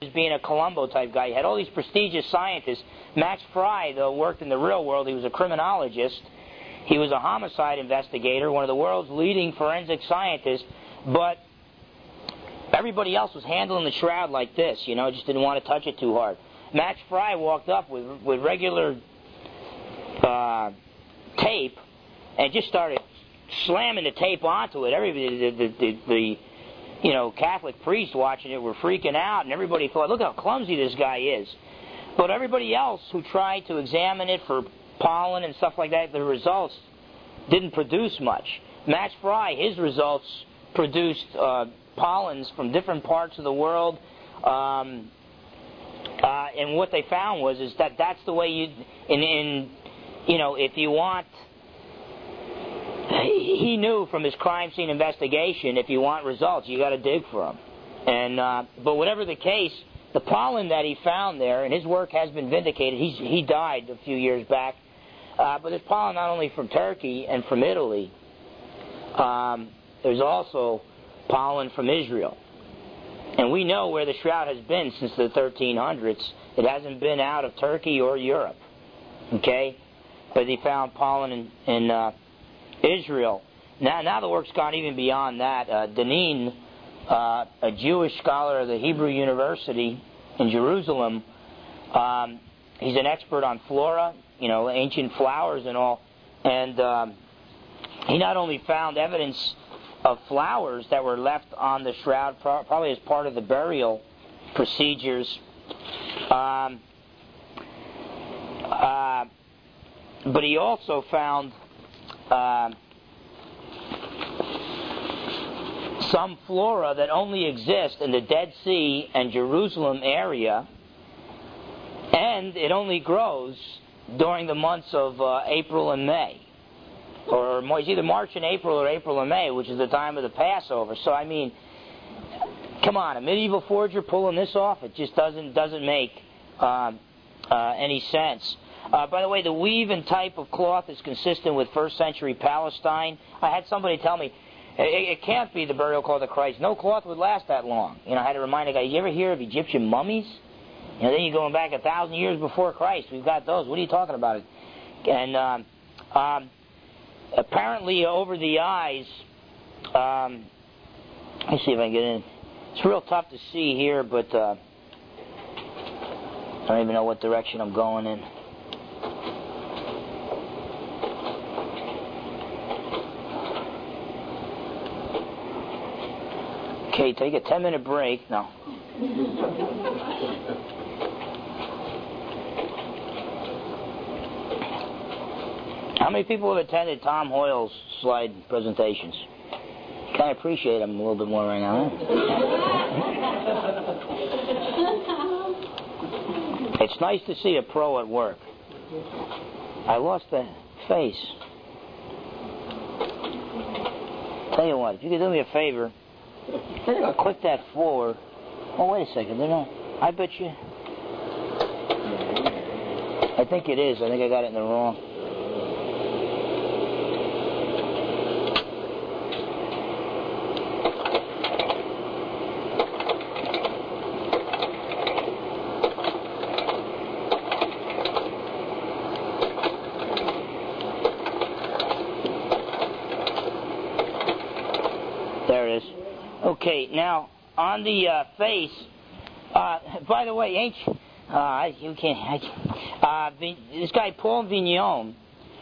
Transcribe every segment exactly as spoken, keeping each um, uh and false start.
being a Columbo type guy. You had all these prestigious scientists. Max Fry, though, worked in the real world. He was a criminologist. He was a homicide investigator, one of the world's leading forensic scientists. But everybody else was handling the shroud like this, you know, just didn't want to touch it too hard. Max Fry walked up with with regular uh, tape and just started slamming the tape onto it. Everybody, the, the, the, the you know, Catholic priests watching it were freaking out, and everybody thought, look how clumsy this guy is. But everybody else who tried to examine it for pollen and stuff like that, the results didn't produce much. Max Fry, his results produced uh, pollens from different parts of the world, um, uh, and what they found was is that that's the way you, in, in you know, if you want. He knew from his crime scene investigation, if you want results, you got to dig for them. And uh, but whatever the case, the pollen that he found there, and his work has been vindicated. He's, he died a few years back, uh, but there's pollen not only from Turkey and from Italy. Um, there's also pollen from Israel, and we know where the shroud has been since the thirteen hundreds. It hasn't been out of Turkey or Europe. Okay, but he found pollen in. in uh, Israel. Now, now the work's gone even beyond that. Uh, Danin, uh, a Jewish scholar of the Hebrew University in Jerusalem, um, he's an expert on flora, you know, ancient flowers and all. And um, he not only found evidence of flowers that were left on the shroud, pro- probably as part of the burial procedures, um, uh, but he also found Uh, some flora that only exist in the Dead Sea and Jerusalem area, and it only grows during the months of uh, April and May, or it's either March and April or April and May, which is the time of the Passover. So I mean, come on, a medieval forger pulling this off, it just doesn't doesn't make uh, uh, any sense. Uh, by the way, the weave and type of cloth is consistent with first century Palestine. I had somebody tell me, it, it can't be the burial cloth of Christ. No cloth would last that long. You know, I had to remind a guy, you ever hear of Egyptian mummies? You know, then you're going back a thousand years before Christ. We've got those. What are you talking about? And um, um, apparently over the eyes, um, let me see if I can get in. It's real tough to see here, but uh, I don't even know what direction I'm going in. Okay, take a ten minute break. No. How many people have attended Tom Hoyle's slide presentations? Kind of appreciate them a little bit more right now. Huh? It's nice to see a pro at work. I lost the face. Tell you what, if you could do me a favor, click that forward. Oh, wait a second. No, I bet you. I think it is. I think I got it in the wrong. There it is. Okay, now on the uh, face. Uh, by the way, ain't you, uh, you can't. I, uh, this guy Paul Vignon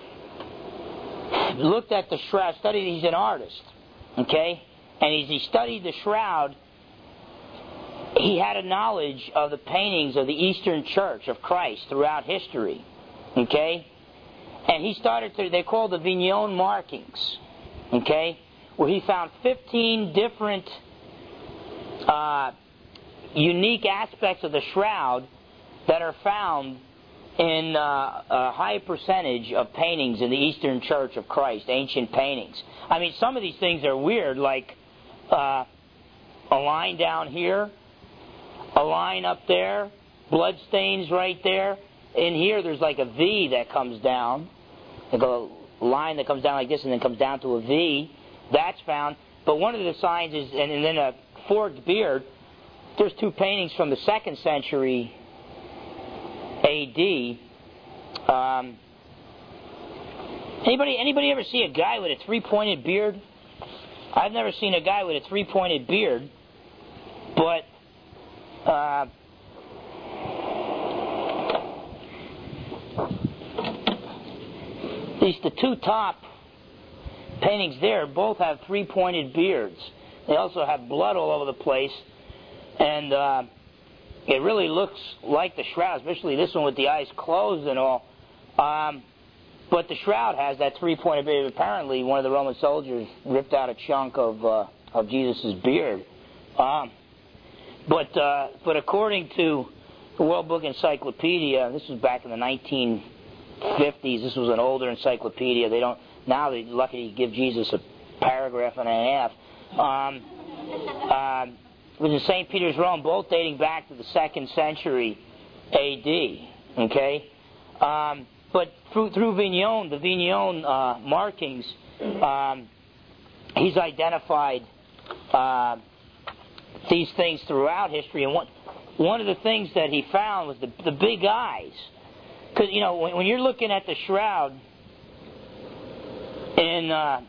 looked at the shroud. Studied. He's an artist, okay, and as he studied the shroud, he had a knowledge of the paintings of the Eastern Church of Christ throughout history, okay, and he started to. They're called the Vignon markings, okay, where he found fifteen different uh, unique aspects of the shroud that are found in uh, a high percentage of paintings in the Eastern Church of Christ, ancient paintings. I mean, some of these things are weird, like uh, a line down here, a line up there, blood stains right there. In here, there's like a V that comes down, like a line that comes down like this and then comes down to a V. That's found. But one of the signs is, and, and then a forked beard. there's two paintings from the second century A D. Um, anybody anybody ever see a guy with a three-pointed beard? I've never seen a guy with a three-pointed beard, but uh, these the two top paintings there both have three-pointed beards. They also have blood all over the place, and uh, it really looks like the shroud, especially this one with the eyes closed and all. Um, but the shroud has that three-pointed beard. Apparently, one of the Roman soldiers ripped out a chunk of uh, of Jesus' beard. Um, but uh, but according to the World Book Encyclopedia, this was back in the nineteen fifties. This was an older encyclopedia. They don't now. They're lucky to give Jesus a paragraph and a half. Um, uh, it was in Saint Peter's, Rome, both dating back to the second century A D. Okay, um, but through through Vignon, the Vignon uh, markings, um, he's identified uh, these things throughout history. And one one of the things that he found was the the big eyes, because you know when, when you're looking at the shroud in uh,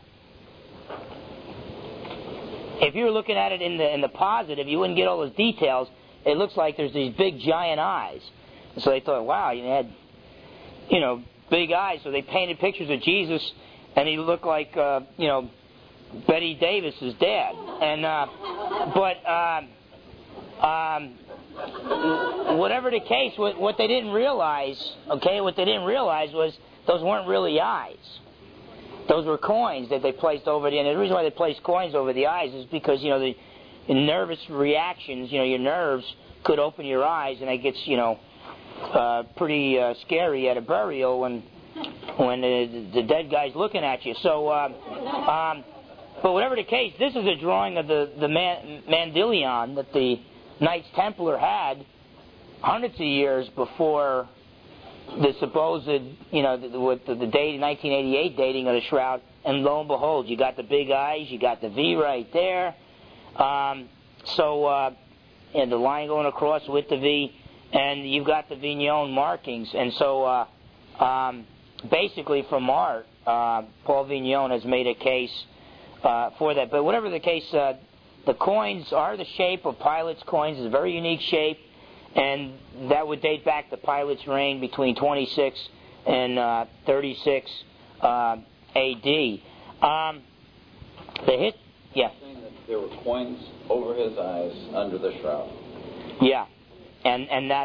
if you were looking at it in the in the positive, you wouldn't get all those details. It looks like there's these big giant eyes. So they thought, wow, you had, you know, big eyes. So they painted pictures of Jesus, and he looked like, uh, you know, Betty Davis's dad. And uh, but um, um, whatever the case, what, what they didn't realize, okay, what they didn't realize was those weren't really eyes. Those were coins that they placed over the, and the reason why they placed coins over the eyes is because, you know, the, the nervous reactions, you know, your nerves could open your eyes, and it gets, you know, uh, pretty uh, scary at a burial when when the, the dead guy's looking at you. So, uh, um, but whatever the case, this is a drawing of the, the man, Mandylion that the Knights Templar had hundreds of years before the supposed, you know, the, with the, the date, nineteen eighty-eight dating of the shroud, and lo and behold, you got the big eyes, you got the V right there. Um, so, uh, and the line going across with the V, and you've got the Vignon markings. And so, uh, um, basically, from art, uh, Paul Vignon has made a case uh, for that. But whatever the case, uh, the coins are the shape of Pilate's coins. It's a very unique shape. And that would date back to Pilate's reign between twenty-six and uh, thirty-six uh, A D. Um, the hit, yeah. Saying that there were coins over his eyes under the shroud. Yeah, and and that,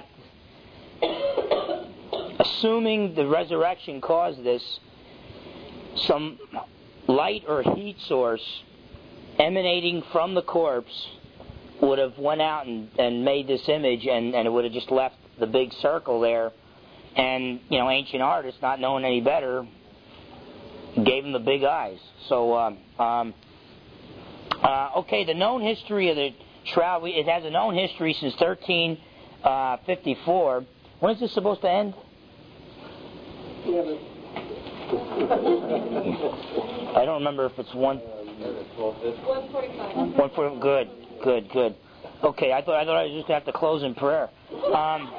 assuming the resurrection caused this, some light or heat source emanating from the corpse would have went out and, and made this image, and, and it would have just left the big circle there. And, you know, ancient artists, not knowing any better, gave him the big eyes. So, um, um, uh, okay, the known history of the shroud, it has a known history since thirteen fifty-four. When is this supposed to end? I don't remember if it's one... one forty-five. One forty. Good, good, good. Okay, I thought I thought I was just going to have to close in prayer. Um,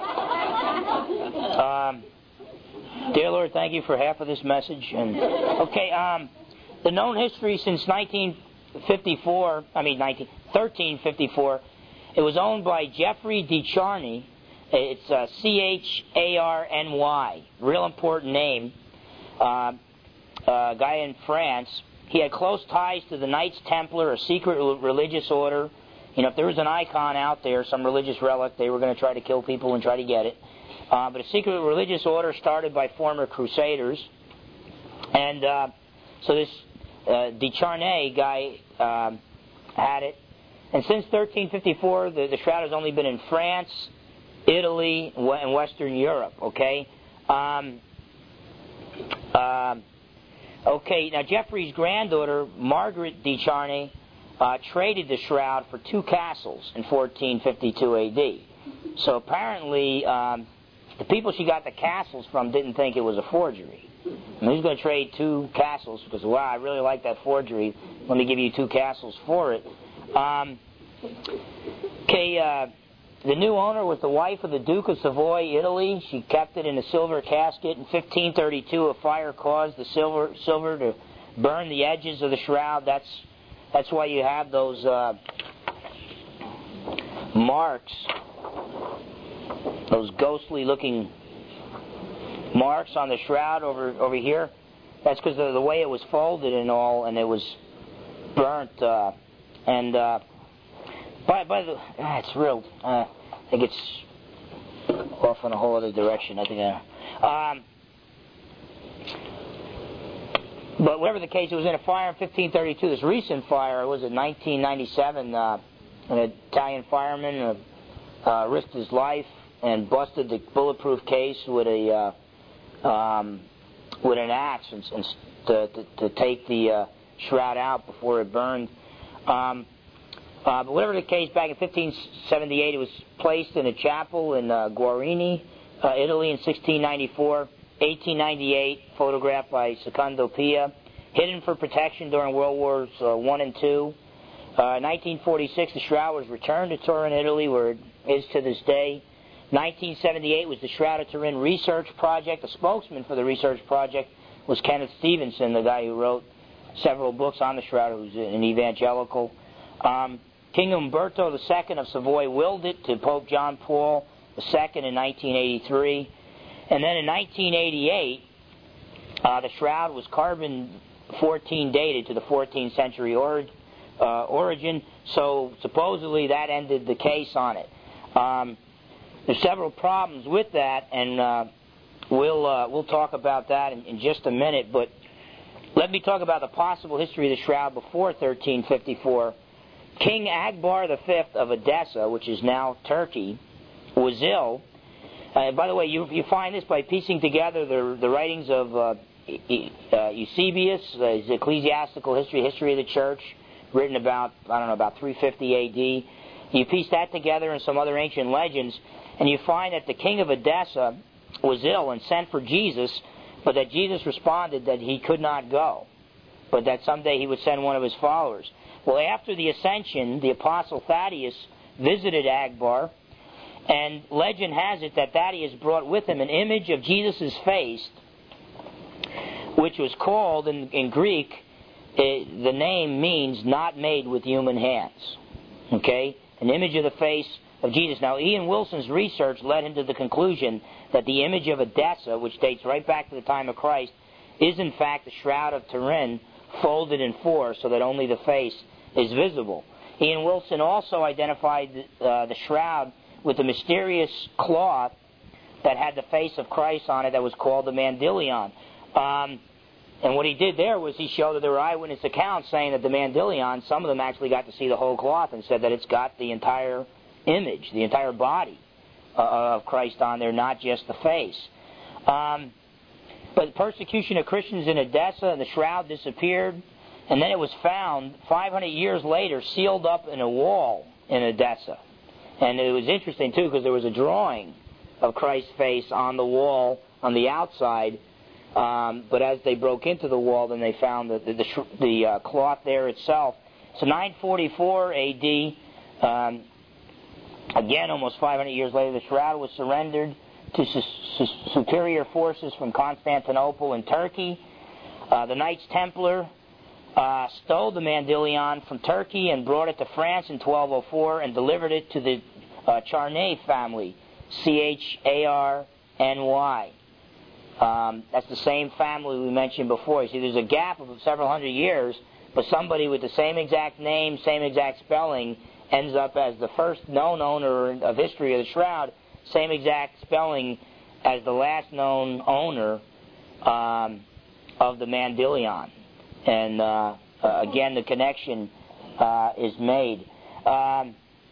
um, dear Lord, thank you for half of this message. And okay, um, the known history since nineteen fifty-four. I mean, nineteen thirteen fifty-four. It was owned by Geoffrey de Charny. It's uh, C H A R N Y. Real important name. Uh, uh, guy in France. He had close ties to the Knights Templar, a secret religious order. You know, if there was an icon out there, some religious relic, they were going to try to kill people and try to get it. Uh, but a secret religious order started by former crusaders. And uh, so this uh, de Charny guy um, had it. And since thirteen fifty-four, the, the shroud has only been in France, Italy, and Western Europe, okay? Um, uh, Okay, now Geoffrey's granddaughter, Margaret de Charny, uh, traded the shroud for two castles in fourteen fifty-two A D. So apparently, um, the people she got the castles from didn't think it was a forgery. And who's going to trade two castles? Because, wow, I really like that forgery. Let me give you two castles for it. Um, okay, uh, the new owner was the wife of the Duke of Savoy, Italy. She kept it in a silver casket. In fifteen thirty-two, a fire caused the silver silver to burn the edges of the shroud. That's that's why you have those uh, marks, those ghostly-looking marks on the shroud over over here. That's because of the way it was folded and all, and it was burnt. Uh, and uh, by by the, ah, it's real. Uh, I think it's off in a whole other direction. I think. Uh, um, but whatever the case, it was in a fire in fifteen thirty-two. This recent fire was in nineteen ninety-seven. Uh, an Italian fireman uh, uh, risked his life and busted the bulletproof case with a uh, um, with an axe and, and to, to, to take the uh, shroud out before it burned. Um, uh, but whatever the case, back in fifteen seventy-eight, it was placed in a chapel in uh, Guarini, uh, Italy, in sixteen ninety-four. eighteen ninety-eight, photographed by Secondo Pia, hidden for protection during World Wars uh, One and Two. Uh, nineteen forty-six, the shroud was returned to Turin, Italy, where it is to this day. nineteen seventy-eight was the Shroud of Turin Research Project. The spokesman for the research project was Kenneth Stevenson, the guy who wrote several books on the shroud, who's an evangelical. Um, King Umberto the Second of Savoy willed it to Pope John Paul the Second in nineteen eighty-three. And then in nineteen eighty-eight, uh, the shroud was carbon fourteen dated to the fourteenth century or, uh, origin, so supposedly that ended the case on it. Um, there's several problems with that, and uh, we'll uh, we'll talk about that in, in just a minute. But let me talk about the possible history of the shroud before thirteen fifty-four. King Akbar the Fifth of Edessa, which is now Turkey, was ill. Uh, by the way, you, you find this by piecing together the, the writings of uh, e, uh, Eusebius, uh, his Ecclesiastical History, History of the Church, written about, I don't know, about three fifty A D. You piece that together and some other ancient legends, and you find that the king of Edessa was ill and sent for Jesus, but that Jesus responded that he could not go, but that someday he would send one of his followers. Well, after the ascension, the apostle Thaddeus visited Akbar, and legend has it that Thaddeus brought with him an image of Jesus' face, which was called, in, in Greek, it, the name means not made with human hands. Okay? An image of the face of Jesus. Now, Ian Wilson's research led him to the conclusion that the image of Edessa, which dates right back to the time of Christ, is in fact the Shroud of Turin folded in four so that only the face is visible. Ian Wilson also identified uh, the shroud with the mysterious cloth that had the face of Christ on it that was called the Mandylion. Um, and what he did there was he showed that there were eyewitness accounts saying that the Mandylion, some of them actually got to see the whole cloth and said that it's got the entire image, the entire body uh, of Christ on there, not just the face. Um, but the persecution of Christians in Edessa, and the shroud disappeared, and then it was found five hundred years later sealed up in a wall in Edessa. And it was interesting, too, because there was a drawing of Christ's face on the wall on the outside, um, but as they broke into the wall, then they found the, the, the, the uh, cloth there itself. So nine forty-four A D, um, again almost five hundred years later, the shroud was surrendered to su- su- superior forces from Constantinople and Turkey. Uh, the Knights Templar Uh, stole the Mandylion from Turkey and brought it to France in twelve oh four and delivered it to the uh, Charnay family, C H A R N Y. Um, that's the same family we mentioned before. You see, there's a gap of several hundred years, but somebody with the same exact name, same exact spelling, ends up as the first known owner of history of the shroud, same exact spelling as the last known owner um, of the Mandylion. And uh, uh, again, the connection uh, is made. Um,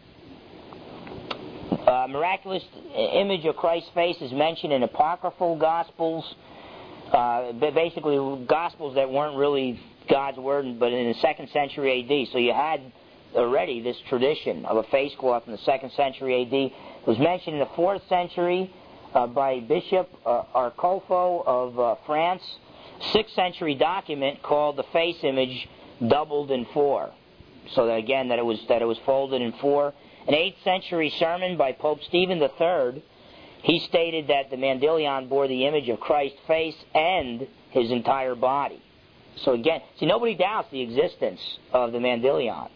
uh, miraculous image of Christ's face is mentioned in apocryphal Gospels, uh, basically Gospels that weren't really God's Word, but in the second century A D. So you had already this tradition of a face cloth in the second century A D. It was mentioned in the fourth century uh, by Bishop uh, Arculfo of uh, France. sixth century document called the face image doubled in four. So that again, that it was that it was folded in four. an eighth century sermon by Pope Stephen the Third, he stated that the Mandylion bore the image of Christ's face and his entire body. So again, see, nobody doubts the existence of the Mandylion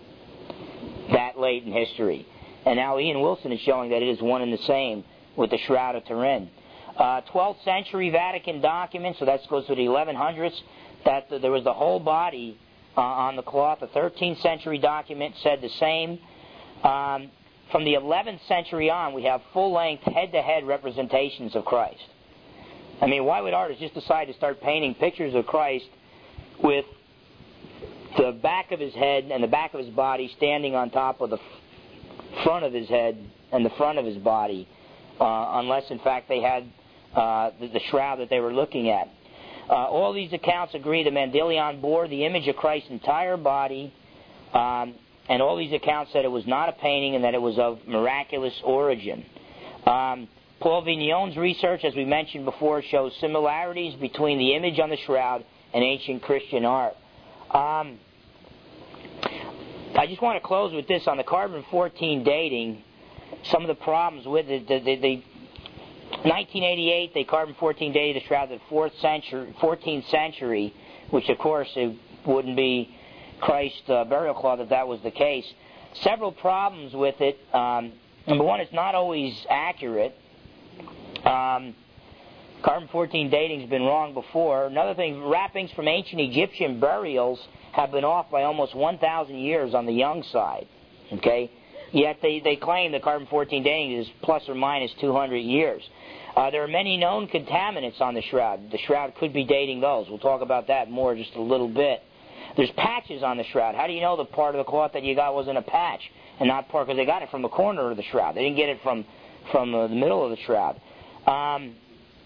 that late in history. And now Ian Wilson is showing that it is one and the same with the Shroud of Turin. Uh, twelfth century Vatican document, so that goes to the eleven hundreds, that the, there was the whole body uh, on the cloth. The thirteenth century document said the same. Um, from the eleventh century on, we have full-length, head-to-head representations of Christ. I mean, why would artists just decide to start painting pictures of Christ with the back of his head and the back of his body standing on top of the front of his head and the front of his body, uh, unless, in fact, they had uh, the, the shroud that they were looking at? Uh, all these accounts agree the Mandylion bore the image of Christ's entire body, um, and all these accounts said it was not a painting and that it was of miraculous origin. Um, Paul Vignon's research, as we mentioned before, shows similarities between the image on the shroud and ancient Christian art. Um, I just want to close with this on the carbon fourteen dating. Some of the problems with it. The, the, the nineteen eighty-eight, they carbon fourteen dated the shroud of the fourth century, fourteenth century, which of course it wouldn't be Christ's uh, burial cloth if that was the case. Several problems with it. Um, number one, it's not always accurate. Um, carbon fourteen dating has been wrong before. Another thing, wrappings from ancient Egyptian burials have been off by almost one thousand years on the young side. Okay? Yet they, they claim that carbon fourteen dating is plus or minus two hundred years. Uh, there are many known contaminants on the shroud. The shroud could be dating those. We'll talk about that more just a little bit. There's patches on the shroud. How do you know the part of the cloth that you got wasn't a patch and not part? Because they got it from the corner of the shroud. They didn't get it from, from uh, the middle of the shroud. Um,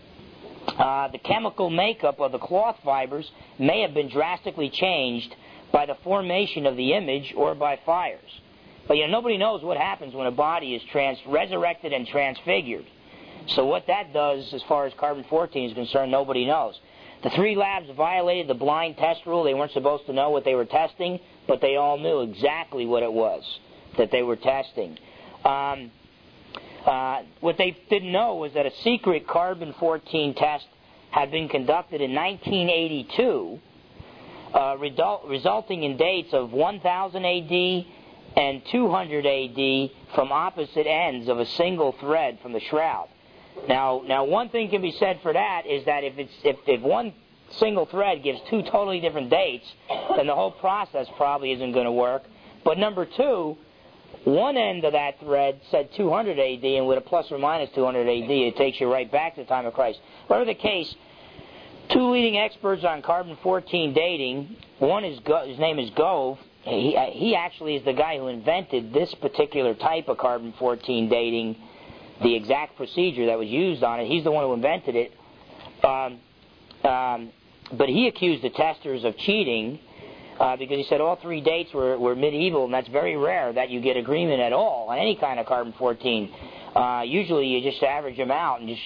uh, the chemical makeup of the cloth fibers may have been drastically changed by the formation of the image or by fires. But you know, nobody knows what happens when a body is trans- resurrected and transfigured. So what that does, as far as carbon fourteen is concerned, nobody knows. The three labs violated the blind test rule. They weren't supposed to know what they were testing, but they all knew exactly what it was that they were testing. Um, uh, what they didn't know was that a secret carbon fourteen test had been conducted in nineteen eighty-two, uh, result, resulting in dates of one thousand A D and two hundred A D from opposite ends of a single thread from the shroud. Now, now one thing can be said for that is that if it's if, if one single thread gives two totally different dates, then the whole process probably isn't going to work. But number two, one end of that thread said two hundred A D, and with a plus or minus two hundred A D, it takes you right back to the time of Christ. Whatever the case, two leading experts on carbon fourteen dating. One is Go, his name is Gove. He he actually is the guy who invented this particular type of carbon fourteen dating. The exact procedure that was used on it. He's the one who invented it. Um, um, but he accused the testers of cheating uh, because he said all three dates were, were medieval, and that's very rare that you get agreement at all on any kind of carbon fourteen. Uh, usually you just average them out and just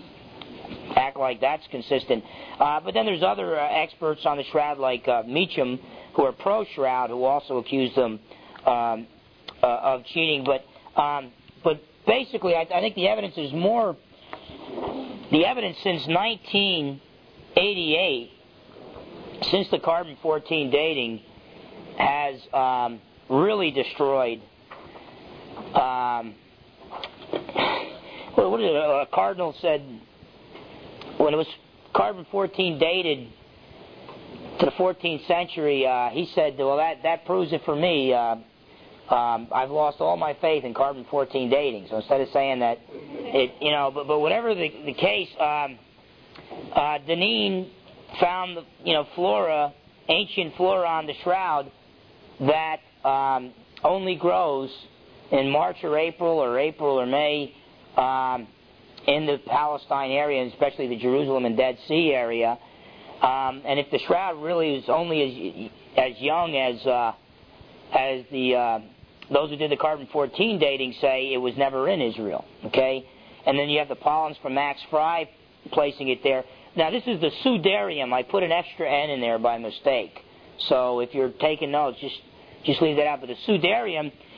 act like that's consistent. Uh, but then there's other uh, experts on the shroud like uh, Meacham, who are pro-shroud, who also accused them um, uh, of cheating. But um, but basically, I, I think the evidence is more, the evidence since nineteen eighty-eight, since the carbon fourteen dating, has um, really destroyed, um, what did a cardinal said, when it was carbon fourteen dated to the fourteenth century, uh, he said, well, that, that proves it for me. Uh, Um, I've lost all my faith in carbon fourteen dating. So instead of saying that, it, you know, but, but whatever the, the case, um, uh, Deneen found, you know, flora, ancient flora on the shroud that um, only grows in March or April or April or May um, in the Palestine area, and especially the Jerusalem and Dead Sea area. Um, and if the shroud really is only as as young as uh, as the uh, those who did the carbon fourteen dating say, it was never in Israel. Okay, and then you have the Pollens from Max Fry placing it there. Now this is the Sudarium. I put an extra N in there by mistake. So if you're taking notes, just just leave that out. But the Sudarium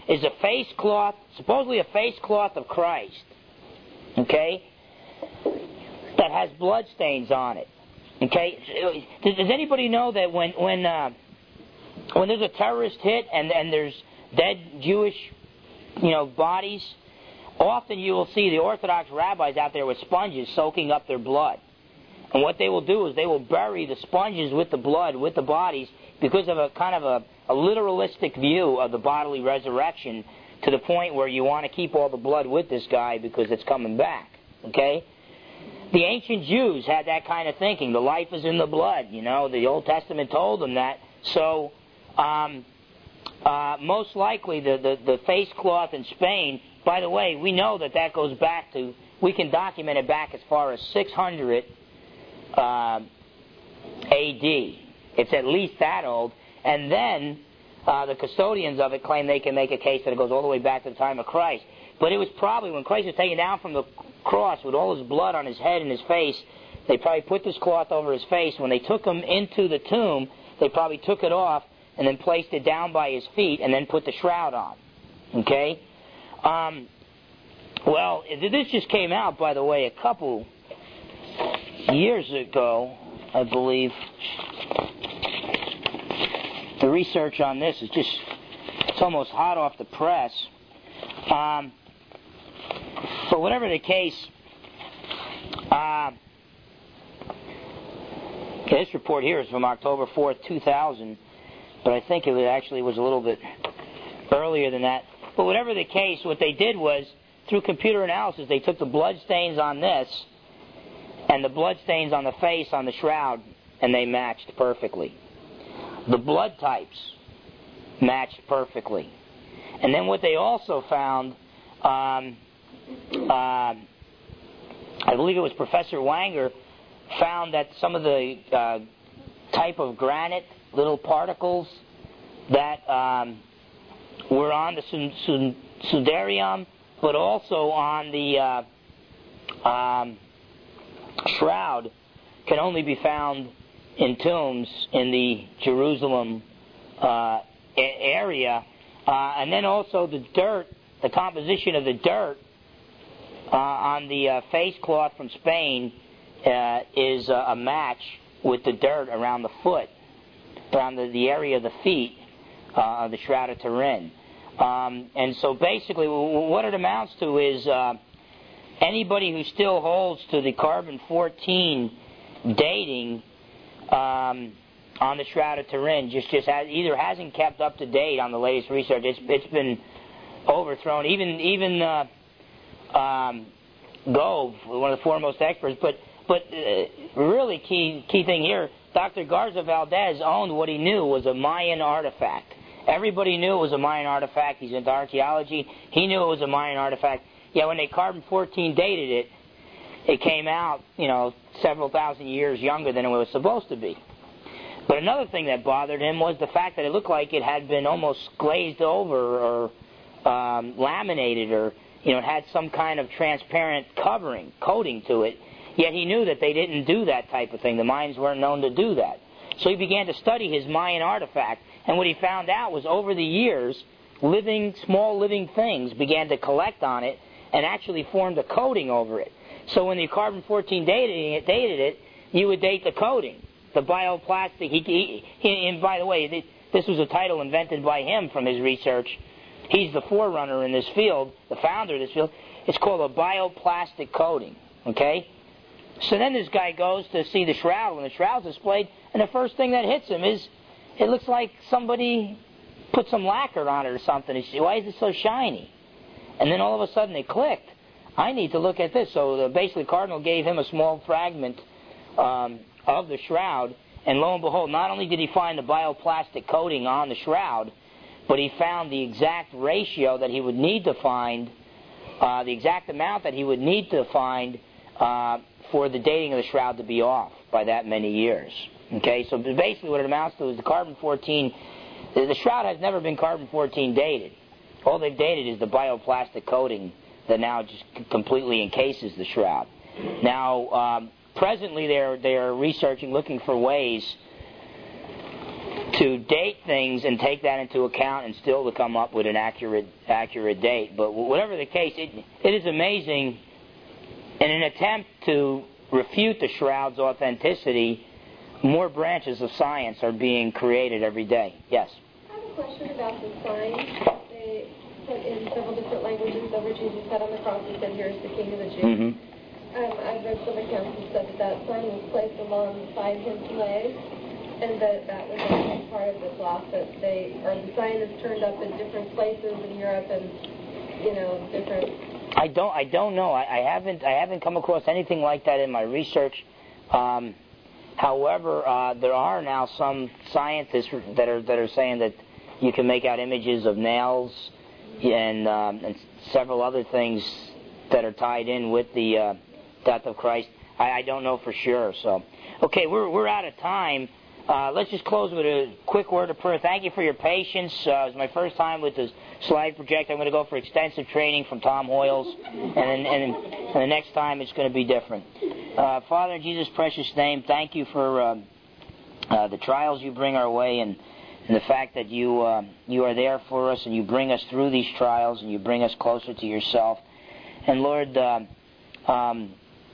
is a face cloth, supposedly a face cloth of Christ, okay, that has blood stains on it. Okay, does, does anybody know that when when uh, when there's a terrorist hit and and there's dead Jewish, you know, bodies, often you will see the Orthodox rabbis out there with sponges soaking up their blood. And what they will do is they will bury the sponges with the blood, with the bodies, because of a kind of a, a literalistic view of the bodily resurrection, to the point where you want to keep all the blood with this guy because it's coming back. Okay? The ancient Jews had that kind of thinking. The life is in the blood, you know. The Old Testament told them that. So, um, uh, most likely the, the, the face cloth in Spain, by the way, we know that that goes back to, we can document it back as far as six hundred uh, A D. It's at least that old. And then uh, the custodians of it claim they can make a case that it goes all the way back to the time of Christ. But it was probably when Christ was taken down from the cross with all his blood on his head and his face, they probably put this cloth over his face. When they took him into the tomb, they probably took it off and then placed it down by his feet and then put the shroud on. Okay? Um, well, this just came out, by the way, a couple years ago, I believe. The research on this is just, it's almost hot off the press. Um, but whatever the case, uh, this report here is from October fourth, two thousand, but I think it actually was a little bit earlier than that. But whatever the case, what they did was, through computer analysis, they took the blood stains on this and the blood stains on the face on the shroud, and they matched perfectly. The blood types matched perfectly. And then what they also found, um, uh, I believe it was Professor Wanger, found that some of the uh, type of granite, little particles that um, were on the sudarium, but also on the uh, um, shroud, can only be found in tombs in the Jerusalem uh, area. Uh, and then also the dirt, the composition of the dirt uh, on the uh, face cloth from Spain uh, is uh, a match with the dirt around the foot, around the, the area of the feet uh, of the Shroud of Turin. Um, and so basically what it amounts to is uh, anybody who still holds to the carbon fourteen dating um, on the Shroud of Turin just, just has, either hasn't kept up to date on the latest research. It's, it's been overthrown. Even even uh, um, Gove, one of the foremost experts, but but uh, really key key thing here, Doctor Garza Valdez owned what he knew was a Mayan artifact. Everybody knew it was a Mayan artifact. He's into archaeology. He knew it was a Mayan artifact. Yeah, when they carbon fourteen dated it, it came out, you know, several thousand years younger than it was supposed to be. But another thing that bothered him was the fact that it looked like it had been almost glazed over or um, laminated, or, you know, it had some kind of transparent covering, coating to it. Yet he knew that they didn't do that type of thing. The Mayans weren't known to do that. So he began to study his Mayan artifact, and what he found out was over the years, living, small living things began to collect on it and actually formed a coating over it. So when the carbon fourteen dated it, dated it, you would date the coating, the bioplastic. He, he, he, and by the way, this was a title invented by him from his research. He's the forerunner in this field, the founder of this field. It's called a bioplastic coating. Okay. So then this guy goes to see the shroud when the shroud's displayed, and the first thing that hits him is it looks like somebody put some lacquer on it or something. He said, "Why is it so shiny?" And then all of a sudden it clicked. I need to look at this. So uh, basically Cardinal gave him a small fragment um, of the shroud, and lo and behold, not only did he find the bioplastic coating on the shroud, but he found the exact ratio that he would need to find, uh, the exact amount that he would need to find uh, for the dating of the shroud to be off by that many years. Okay, so basically what it amounts to is the carbon fourteen, the, the shroud has never been carbon fourteen dated. All they've dated is the bioplastic coating that now just completely encases the shroud. Now, um, presently they're, they're researching, looking for ways to date things and take that into account and still to come up with an accurate accurate date. But whatever the case, it, it is amazing. In an attempt to refute the shroud's authenticity, more branches of science are being created every day. Yes? I have a question about the sign. They said in several different languages over Jesus said on the cross, he said, "Here's the King of the Jews." Mm-hmm. Um, I've read some accounts that said that that sign was placed alongside his leg, and that that was actually part of the cloth, that they, or the sign is turned up in different places in Europe and, you know, different... I don't I don't know. I, I haven't I haven't come across anything like that in my research. Um, however, uh, there are now some scientists that are that are saying that you can make out images of nails and, um, and several other things that are tied in with the uh, death of Christ. I, I don't know for sure. So, okay, we're we're out of time. Uh, let's just close with a quick word of prayer. Thank you for your patience. Uh, it was my first time with the slide projector. I'm going to go for extensive training from Tom Hoyles, and then, and, and the next time it's going to be different. Uh, Father, in Jesus' precious name, thank you for uh, uh, the trials you bring our way, and, and the fact that you uh, you are there for us, and you bring us through these trials, and you bring us closer to yourself. And Lord, uh, um,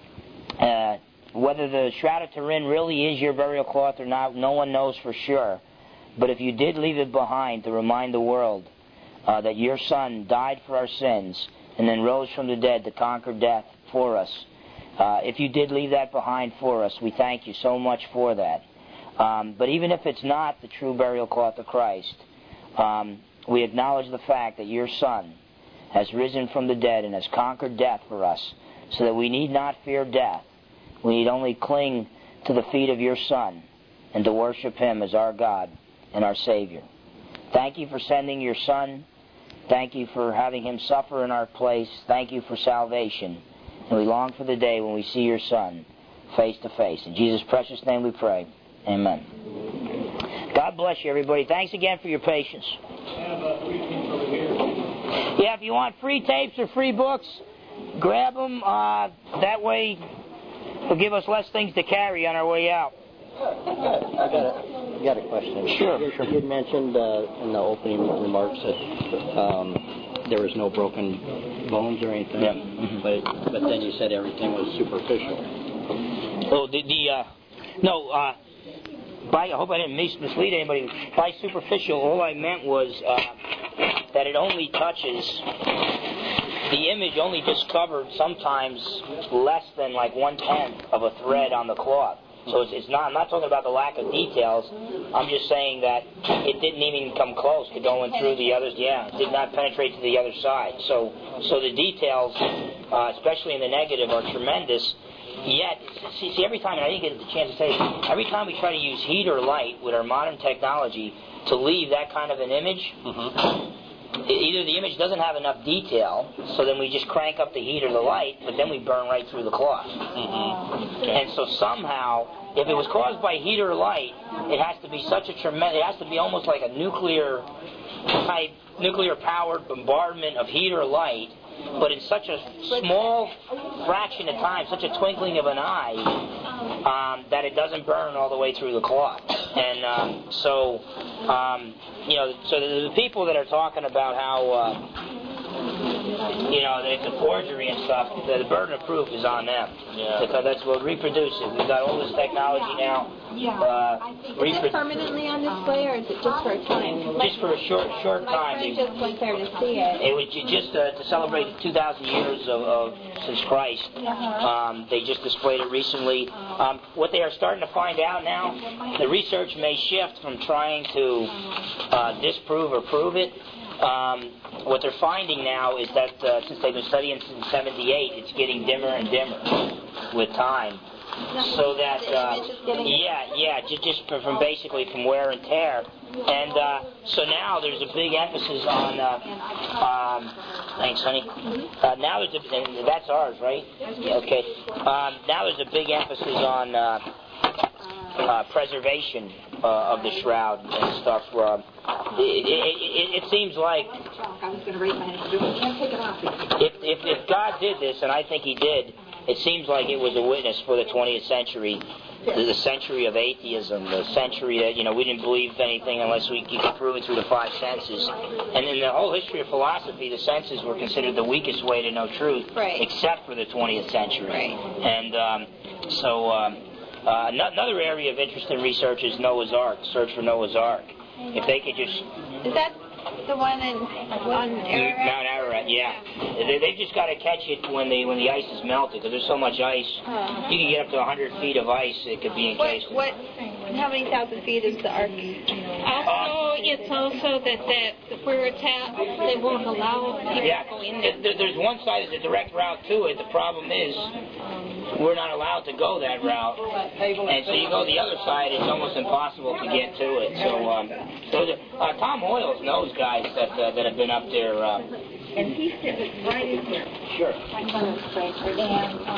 uh, whether the Shroud of Turin really is your burial cloth or not, no one knows for sure. But if you did leave it behind to remind the world uh, that your Son died for our sins and then rose from the dead to conquer death for us, uh, if you did leave that behind for us, we thank you so much for that. Um, but even if it's not the true burial cloth of Christ, um, we acknowledge the fact that your Son has risen from the dead and has conquered death for us, so that we need not fear death. We need only cling to the feet of your Son and to worship Him as our God and our Savior. Thank you for sending your Son. Thank you for having Him suffer in our place. Thank you for salvation. And we long for the day when we see your Son face to face. In Jesus' precious name we pray. Amen. God bless you, everybody. Thanks again for your patience. Yeah, if you want free tapes or free books, grab them. Uh, that way it'll give us less things to carry on our way out. I got a, got a question. Sure. You, you had mentioned uh, in the opening remarks that um, there was no broken bones or anything. Yeah. Mm-hmm. But but then you said everything was superficial. Oh, the, the uh, no, uh, by, I hope I didn't mis- mislead anybody. By superficial, all I meant was uh, that it only touches... The image only discovered sometimes less than like one-tenth of a thread on the cloth. So it's, it's not. I'm not talking about the lack of details. I'm just saying that it didn't even come close to going through the others. Yeah, it did not penetrate to the other side. So, so the details, uh, especially in the negative, are tremendous. Yet, see, see, every time, and I didn't get the chance to say this, every time we try to use heat or light with our modern technology to leave that kind of an image. Mm-hmm. Either the image doesn't have enough detail, so then we just crank up the heat or the light, but then we burn right through the cloth. Mm-hmm. And so somehow, if it was caused by heat or light, it has to be such a tremendous, it has to be almost like a nuclear type, nuclear powered bombardment of heat or light, but in such a small fraction of time, such a twinkling of an eye, um, that it doesn't burn all the way through the cloth. And um, so, um, you know, so the, the people that are talking about how, uh, you know, it's a forgery and stuff, the, the burden of proof is on them. Yeah. Because that's what reproduces. We've got all this technology now. Yeah. Uh, is it permanently on display, or is it just for a time? Just for a short, short My time. friend just went there to see it. It was just uh, to celebrate the two thousand years of, of since Christ. Uh-huh. Um, they just displayed it recently. Um, what they are starting to find out now, the research may shift from trying to uh, disprove or prove it. Um, what they're finding now is that uh, since they've been studying since seventy-eight, it's getting dimmer and dimmer with time. So that, uh, yeah, yeah, just, just from basically from wear and tear. And uh, so now there's a big emphasis on, uh, um, thanks, honey. Uh, now there's a, and that's ours, right? Okay. Um, now there's a big emphasis on uh, uh, preservation uh, of the shroud and stuff. Uh, it, it, it, it seems like if, if, if God did this, and I think He did, it seems like it was a witness for the twentieth century, the, the century of atheism, the century that, you know, we didn't believe anything unless we could prove it through the five senses. And in the whole history of philosophy, the senses were considered the weakest way to know truth, right. except for the twentieth century. Right. And um, so um, uh, another area of interest in research is Noah's Ark, search for Noah's Ark. If they could just... Is that the one in, on Ararat? Mount Ararat, yeah. They, they've just got to catch it when the when the ice is melted, because there's so much ice. Uh, You can get up to one hundred feet of ice it could be encased in. what, what, how many thousand feet is the Ark? Also, it's also that, that where it's at, they won't allow people Yeah, to go in there. there, there's one side is a direct route to it. The problem is we're not allowed to go that route, and so you go the other side, it's almost impossible to get to it. So, um, so the, uh, Tom Hoyles knows guys that uh, that have been up there. Uh, And he said it's right in here. sure.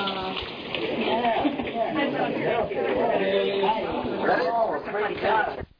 And, uh, yeah.